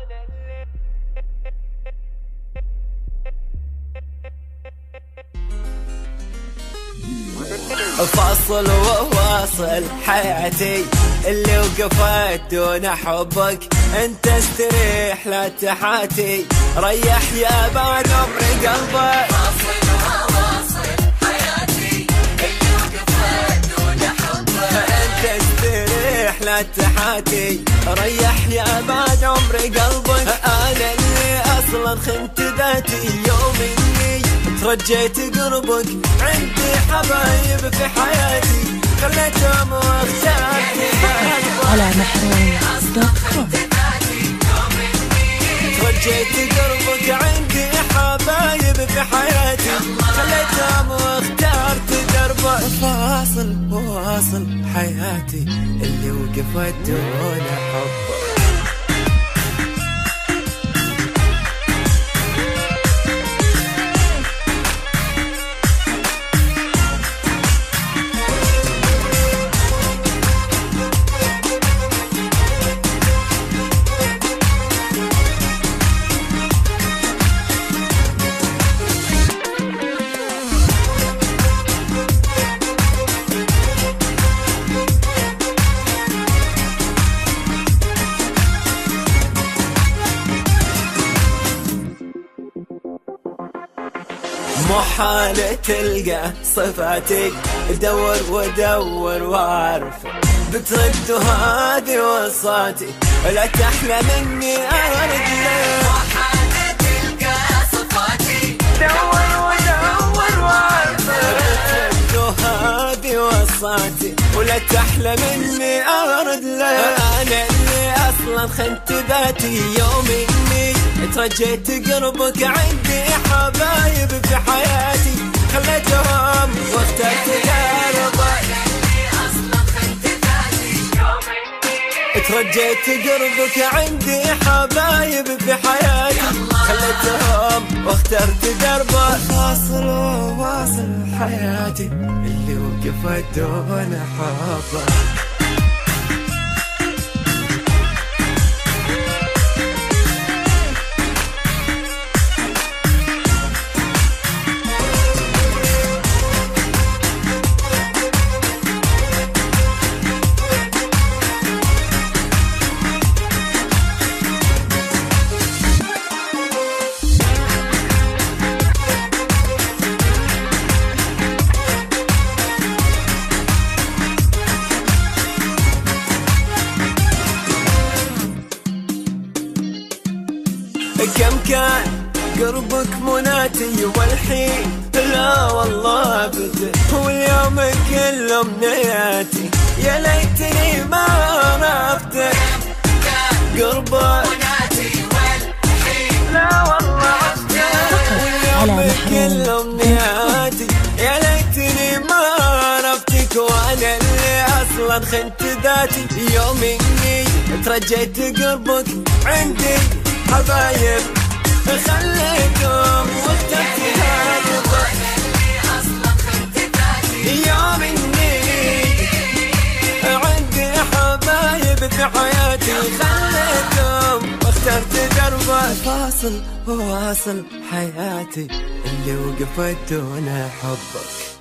فاصل وواصل حياتي اللي وقفت دون حبك، انت استريح لا تحاتي، ريح يا بعد عمري قلبك. فاصل وواصل حياتي اللي وقفت دون حبك، انت استريح لا تحاتي، ريح يا بعد عمري قلبك. انا اللي اصلا خنت ذاتي يوم اني ترجيت قربك، عندي حبايب في حياتي خليتهم واخترت على محروم.com. ترجيت قربك، عندي حبايب في حياتي خليتهم واخترت دربك. فاصل وواصل حياتي اللي وقفت دون حبك. محال تلقى صفاتي، دور ودور وعرف بترد هذه وصاتي، لا تحلى مني أرد لك. محال تلقى صفاتي، دور ودور وعرف بترد هذه وصاتي، ولا تحلى مني أرد لك. أنا اللي أصلا خنت ذاتي يوم إني ترجيت قربك، عندي حبايب في حياتي خليتهم واخترت قربك. ترجيت قربك، عندي حبايب في حياتي خليتهم واخترت دربك. فاصل وواصل حياتي اللي وقفت دون حبك. كم كان قربك مناتي والحين لا والله ابدا، واليوم كل امنياتي يا ليتني ما عرفتك. قربك مناتي والحين لا والله ابدا، واليوم كل امنياتي يا ليتني ما عرفتك. وانا اللي اصلا خنت ذاتي يوم اني ترجيت قربك، عندي حبايب خليتهم واخترت قربك. يوم اني عندي حبايب في حياتي خليتهم واخترت دربك. فاصل وواصل حياتي اللي وقفت دون حبك.